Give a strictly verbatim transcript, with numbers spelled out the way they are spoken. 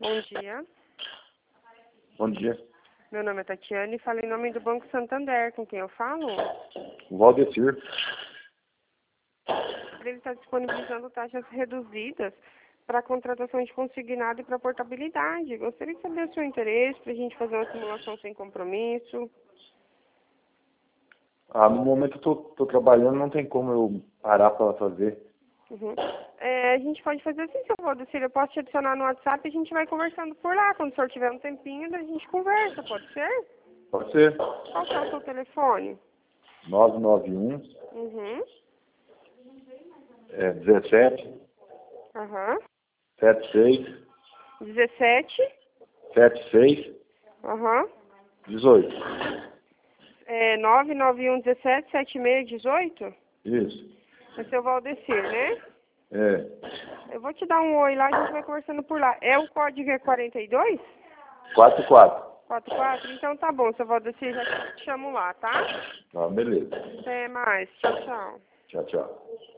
Bom dia. Bom dia. Meu nome é Tatiane e falo em nome do Banco Santander. Com quem eu falo? O Valdecir. Ele está disponibilizando taxas reduzidas para contratação de consignado e para portabilidade. Gostaria de saber o seu interesse para a gente fazer uma simulação sem compromisso. Ah, no momento eu tô, tô trabalhando, não tem como eu parar para fazer. Uhum. É, a gente pode fazer assim, seu Valdecir. Eu posso te adicionar no WhatsApp e a gente vai conversando por lá. Quando o senhor tiver um tempinho, a gente conversa, pode ser? Pode ser. Qual que é o seu telefone? nove nove um, Uhum. é, dezessete, Aham. setenta e seis, dezessete. setenta e seis, Aham. dezoito. É nove nove um dezessete setenta e seis dezoito? Isso. É seu Valdecir, né? É. Eu vou te dar um oi lá, a gente vai conversando por lá. É o código é quarenta e dois? quatro quatro. quarenta e quatro? Então tá bom, seu Valdecir, já te chamo lá, tá? Ah, beleza. Até mais. Tchau, tchau. Tchau, tchau.